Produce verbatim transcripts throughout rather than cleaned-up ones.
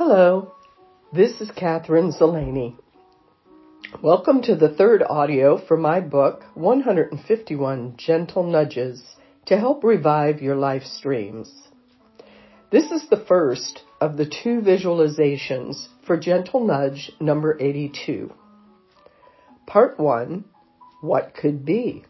Hello, this is Catherine Zeleny. Welcome to the third audio for my book, one hundred fifty-one Gentle Nudges to Help Revive Your Life Streams. This is the first of the two visualizations for Gentle Nudge number eighty-two. Part one, What Could Be?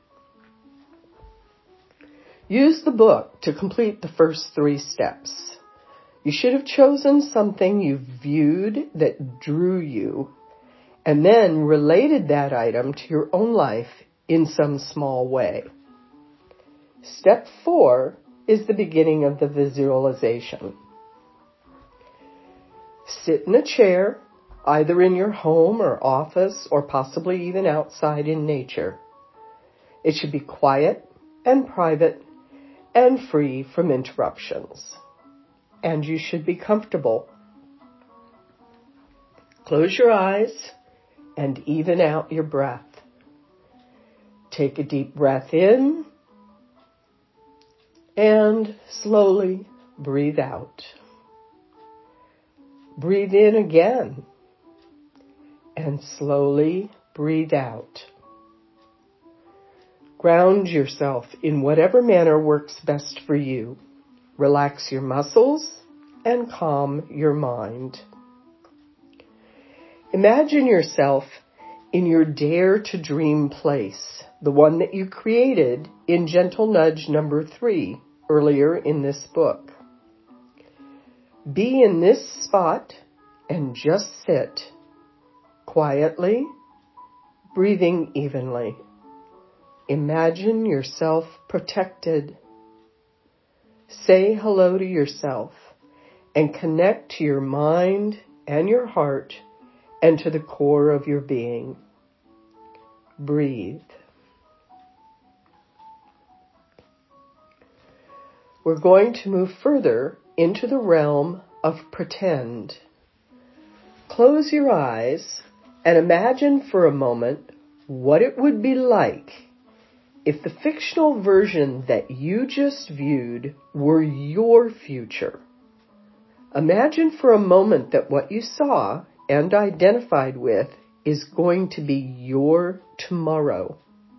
Use the book to complete the first three steps. You should have chosen something you viewed that drew you, and then related that item to your own life in some small way. Step four is the beginning of the visualization. Sit in a chair, either in your home or office, or possibly even outside in nature. It should be quiet and private and free from interruptions. And you should be comfortable. Close your eyes and even out your breath. Take a deep breath in and slowly breathe out. Breathe in again and slowly breathe out. Ground yourself in whatever manner works best for you. Relax your muscles and calm your mind. Imagine yourself in your Dare to Dream place, the one that you created in Gentle Nudge number three earlier in this book. Be in this spot and just sit quietly, breathing evenly. Imagine yourself protected. Say hello to yourself and connect to your mind and your heart and to the core of your being. Breathe. We're going to move further into the realm of pretend. Close your eyes and imagine for a moment what it would be like if the fictional version that you just viewed were your future. Imagine for a moment that what you saw and identified with is going to be your tomorrow.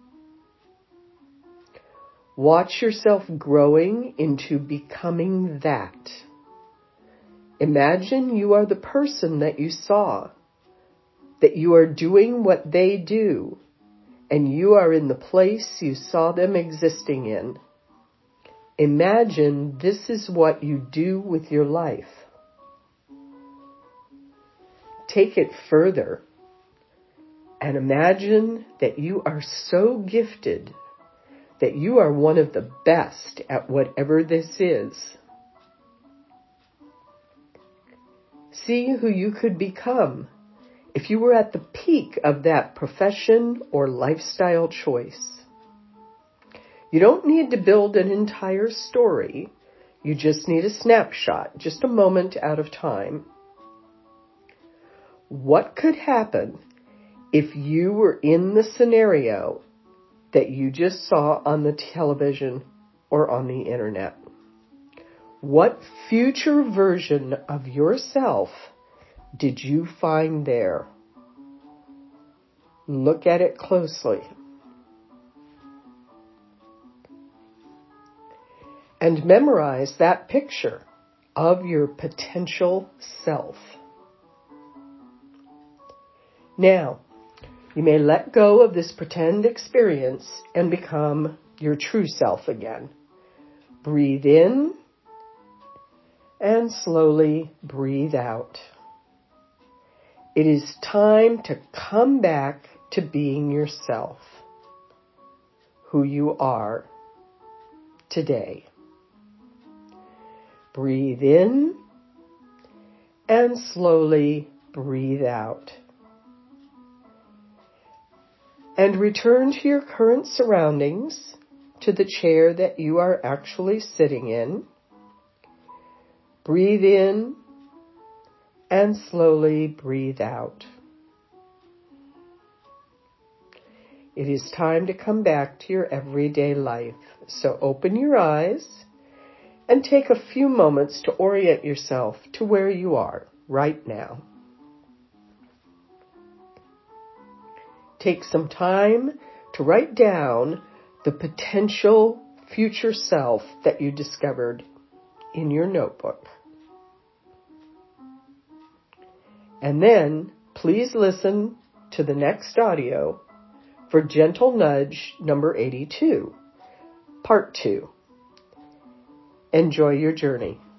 Watch yourself growing into becoming that. Imagine you are the person that you saw, that you are doing what they do, and you are in the place you saw them existing in. Imagine this is what you do with your life. Take it further and imagine that you are so gifted that you are one of the best at whatever this is. See who you could become if you were at the peak of that profession or lifestyle choice. You don't need to build an entire story. You just need a snapshot, just a moment out of time. What could happen if you were in the scenario that you just saw on the television or on the internet? What future version of yourself did you find there? Look at it closely. And memorize that picture of your potential self. Now, you may let go of this pretend experience and become your true self again. Breathe in and slowly breathe out. It is time to come back to being yourself, who you are today. Breathe in and slowly breathe out. And return to your current surroundings, to the chair that you are actually sitting in. Breathe in and slowly breathe out. It is time to come back to your everyday life. So open your eyes and take a few moments to orient yourself to where you are. right now. Take some time to write down the potential future self that you discovered in your notebook. And then please listen to the next audio for Gentle Nudge number eighty-two, part two. Enjoy your journey.